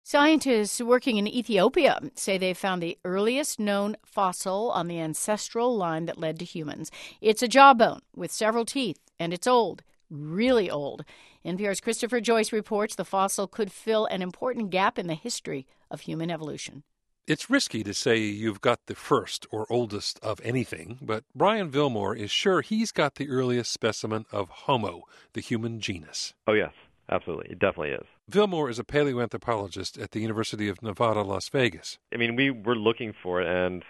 Scientists working in Ethiopia say they found the earliest known fossil on the ancestral line that led to humans. It's a jawbone with several teeth, and it's old, really old. NPR's Christopher Joyce reports the fossil could fill an important gap in the history of human evolution. It's risky to say you've got the first or oldest of anything, but Brian Vilmore is sure he's got the earliest specimen of Homo, the human genus. Oh, yes, absolutely. It definitely is. Vilmore is a paleoanthropologist at the University of Nevada, Las Vegas. I mean, we were looking for it, and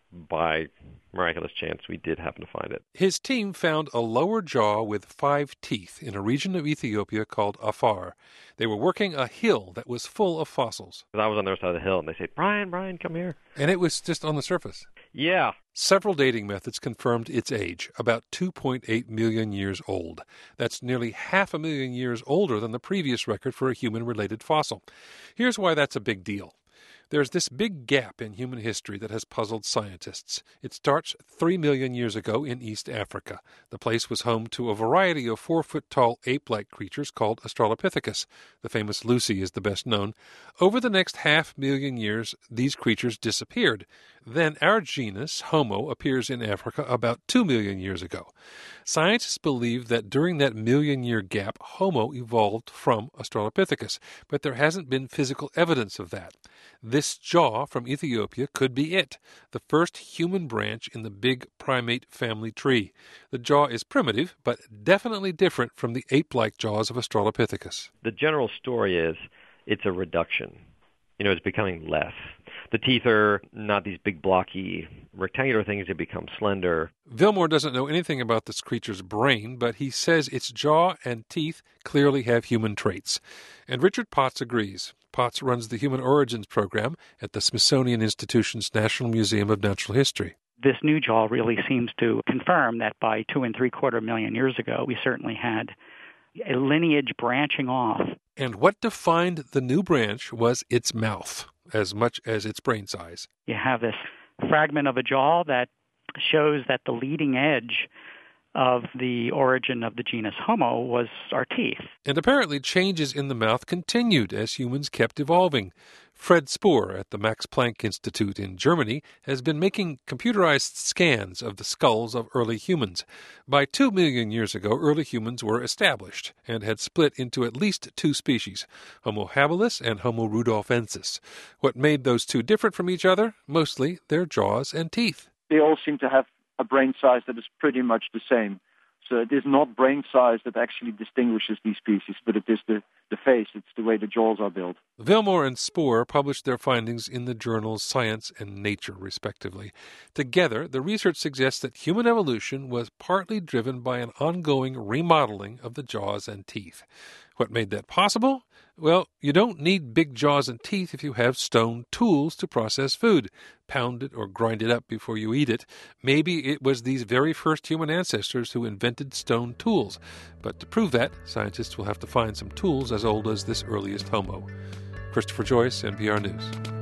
by miraculous chance, we did happen to find it. His team found a lower jaw with 5 teeth in a region of Ethiopia called Afar. They were working a hill that was full of fossils. I was on the other side of the hill, and they said, Brian, come here. And it was just on the surface. Yeah. Several dating methods confirmed its age, about 2.8 million years old. That's nearly 500,000 years older than the previous record for a human-related fossil. Here's why that's a big deal. There's this big gap in human history that has puzzled scientists. It starts 3 million years ago in East Africa. The place was home to a variety of 4-foot-tall ape-like creatures called Australopithecus. The famous Lucy is the best known. Over the next 500,000 years, these creatures disappeared. Then our genus, Homo, appears in Africa about 2 million years ago. Scientists believe that during that million-year gap, Homo evolved from Australopithecus, but there hasn't been physical evidence of that. This jaw from Ethiopia could be it, the first human branch in the big primate family tree. The jaw is primitive, but definitely different from the ape-like jaws of Australopithecus. The general story is it's a reduction. It's becoming less. The teeth are not these big blocky rectangular things. They become slender. Vilmore doesn't know anything about this creature's brain, but he says its jaw and teeth clearly have human traits. And Richard Potts agrees. Potts runs the Human Origins Program at the Smithsonian Institution's National Museum of Natural History. This new jaw really seems to confirm that by 2.75 million years ago, we certainly had a lineage branching off. And what defined the new branch was its mouth, as much as its brain size. You have this fragment of a jaw that shows that the leading edge of the origin of the genus Homo was our teeth. And apparently changes in the mouth continued as humans kept evolving. Fred Spoor at the Max Planck Institute in Germany has been making computerized scans of the skulls of early humans. By 2 million years ago, early humans were established and had split into at least 2 species, Homo habilis and Homo rudolfensis. What made those two different from each other? Mostly their jaws and teeth. They all seem to have a brain size that is pretty much the same. So it is not brain size that actually distinguishes these species, but it is the face, it's the way the jaws are built. Vilmore and Spoor published their findings in the journals Science and Nature, respectively. Together, the research suggests that human evolution was partly driven by an ongoing remodeling of the jaws and teeth. What made that possible? Well, you don't need big jaws and teeth if you have stone tools to process food. Pound it or grind it up before you eat it. Maybe it was these very first human ancestors who invented stone tools. But to prove that, scientists will have to find some tools as old as this earliest Homo. Christopher Joyce, NPR News.